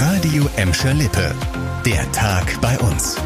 Radio Emscher-Lippe. Der Tag bei uns.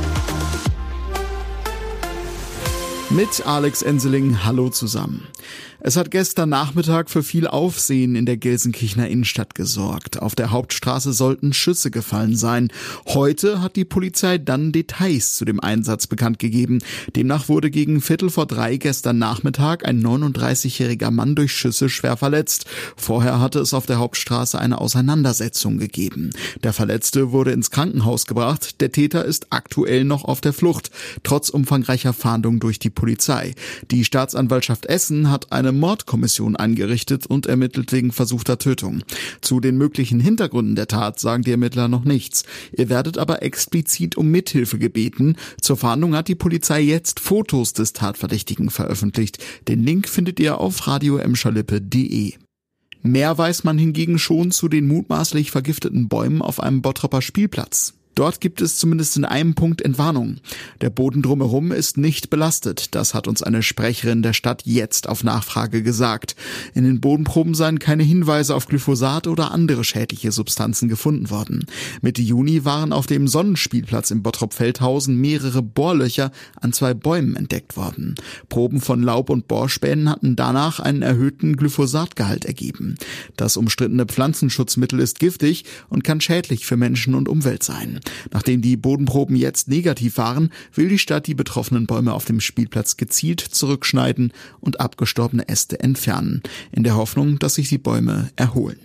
Mit Alex Enseling, hallo zusammen. Es hat gestern Nachmittag für viel Aufsehen in der Gelsenkirchener Innenstadt gesorgt. Auf der Hauptstraße sollten Schüsse gefallen sein. Heute hat die Polizei dann Details zu dem Einsatz bekannt gegeben. Demnach wurde gegen 2:45 gestern Nachmittag ein 39-jähriger Mann durch Schüsse schwer verletzt. Vorher hatte es auf der Hauptstraße eine Auseinandersetzung gegeben. Der Verletzte wurde ins Krankenhaus gebracht. Der Täter ist aktuell noch auf der Flucht, trotz umfangreicher Fahndung durch die Polizei. Die Staatsanwaltschaft Essen hat eine Mordkommission eingerichtet und ermittelt wegen versuchter Tötung. Zu den möglichen Hintergründen der Tat sagen die Ermittler noch nichts. Ihr werdet aber explizit um Mithilfe gebeten. Zur Fahndung hat die Polizei jetzt Fotos des Tatverdächtigen veröffentlicht. Den Link findet ihr auf radioemscherlippe.de. Mehr weiß man hingegen schon zu den mutmaßlich vergifteten Bäumen auf einem Bottroper Spielplatz. Dort gibt es zumindest in einem Punkt Entwarnung. Der Boden drumherum ist nicht belastet. Das hat uns eine Sprecherin der Stadt jetzt auf Nachfrage gesagt. In den Bodenproben seien keine Hinweise auf Glyphosat oder andere schädliche Substanzen gefunden worden. Mitte Juni waren auf dem Sonnenspielplatz in Bottrop-Feldhausen mehrere Bohrlöcher an 2 Bäumen entdeckt worden. Proben von Laub- und Bohrspänen hatten danach einen erhöhten Glyphosatgehalt ergeben. Das umstrittene Pflanzenschutzmittel ist giftig und kann schädlich für Menschen und Umwelt sein. Nachdem die Bodenproben jetzt negativ waren, will die Stadt die betroffenen Bäume auf dem Spielplatz gezielt zurückschneiden und abgestorbene Äste entfernen, in der Hoffnung, dass sich die Bäume erholen.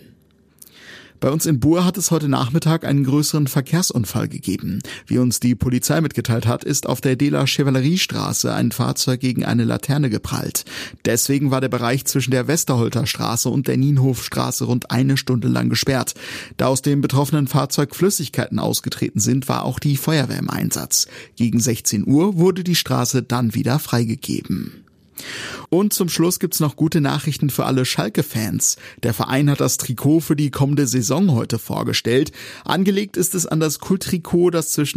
Bei uns in Buhr hat es heute Nachmittag einen größeren Verkehrsunfall gegeben. Wie uns die Polizei mitgeteilt hat, ist auf der Dehler Chevalleriestraße ein Fahrzeug gegen eine Laterne geprallt. Deswegen war der Bereich zwischen der Westerholter Straße und der Nienhofstraße rund 1 Stunde lang gesperrt. Da aus dem betroffenen Fahrzeug Flüssigkeiten ausgetreten sind, war auch die Feuerwehr im Einsatz. Gegen 16 Uhr wurde die Straße dann wieder freigegeben. Und zum Schluss gibt's noch gute Nachrichten für alle Schalke-Fans. Der Verein hat das Trikot für die kommende Saison heute vorgestellt. Angelegt ist es an das Kulttrikot, das zwischen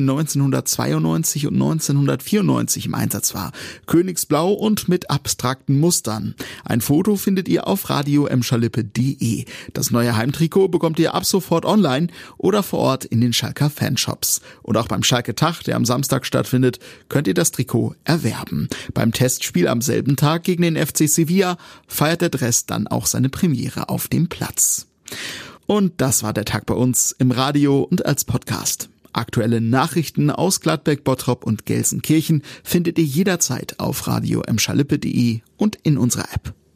1992 und 1994 im Einsatz war. Königsblau und mit abstrakten Mustern. Ein Foto findet ihr auf radioemscherlippe.de. Das neue Heimtrikot bekommt ihr ab sofort online oder vor Ort in den Schalker Fanshops. Und auch beim Schalke-Tag, der am Samstag stattfindet, könnt ihr das Trikot erwerben. Beim Testspiel am selben Tag gegen den FC Sevilla feiert der Dress dann auch seine Premiere auf dem Platz. Und das war der Tag bei uns im Radio und als Podcast. Aktuelle Nachrichten aus Gladbeck, Bottrop und Gelsenkirchen findet ihr jederzeit auf radioemscherlippe.de und in unserer App.